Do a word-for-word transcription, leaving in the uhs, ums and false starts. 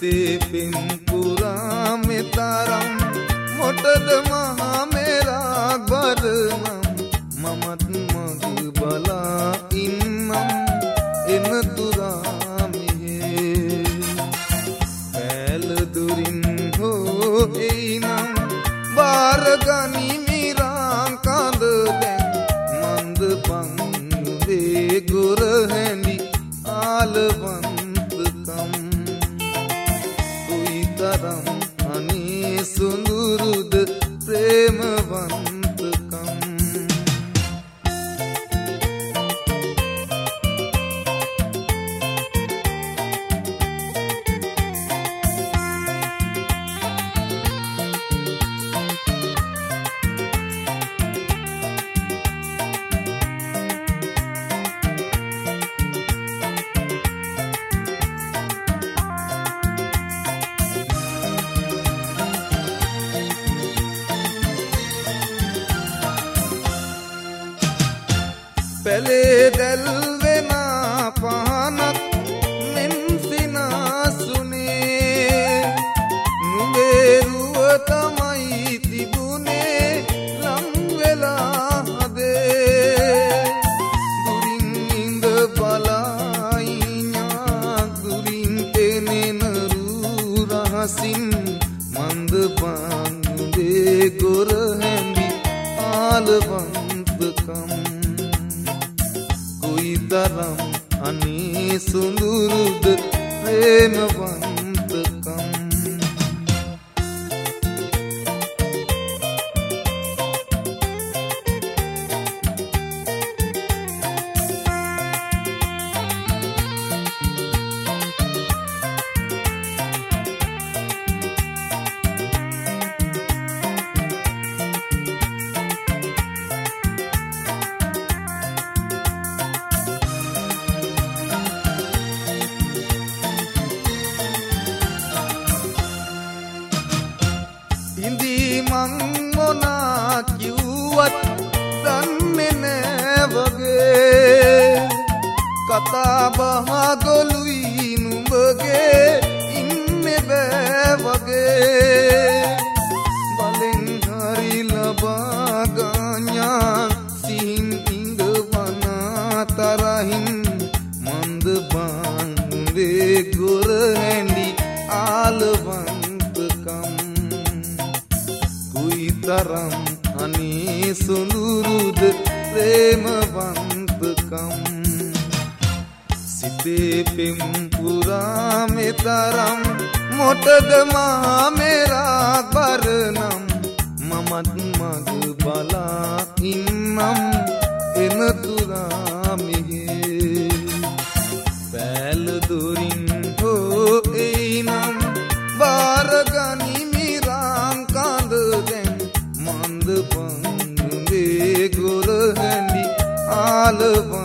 සිතේ පින් පුරා මෙතරම් මොටද මහා මෙරා බරනම් මමත් මග බලා ඉන්නම් එන තුරා මෙහෙ පැල දුරින් හෝ එයිනම් බාර ගනිමි රාම් කඳ දැන් මන්ද පංගුවේ ගොර හැඳි ආලවන්තකම් කුයිතරම් අනේ සුඳුරුද ප්‍රේමවන්තකම් පැලේ දැල්වෙන පහනක් මෙන් සිනාසුනේ නුඹේ රුව තමයි තිබුණේ ලං වෙලා හදේ දුරින් ඉඳ බලයිඥා දුරින් පෙනෙන රූ රහසින් මන්ද පංගුවේ ගොර හැඳි ආලවන්තකම් කුයිතරම් අනේ සුඳුරුද ප්‍රේමවන්තකම් මං මොනා කිව්වත් දන්නේ නෑ වගේ කතා බහ ගොළුයි නුඹගේ ඉන්නේ බෑ වගේ බලෙන් හරි ලබා ගන්නා සිහින් ඉඳවන තරහින් මන්ද බංගේ ගොර හැඳි ආලවන්තකම් කුයිතරම් අනේ සුඳුරුද ප්‍රේමවන්තකම් සිතේ පින් පුරා මෙතරම් මොටද මහා මෙරා බරනම් මමත් මග බලා ඉන්නම් එන තුරා මෙහෙ පැල දුරින් හෝ එයිනම් බාර ගනිමි රාම් කඳ දැන් මන්ද පංගුවේ ගොර හැඳි ආලව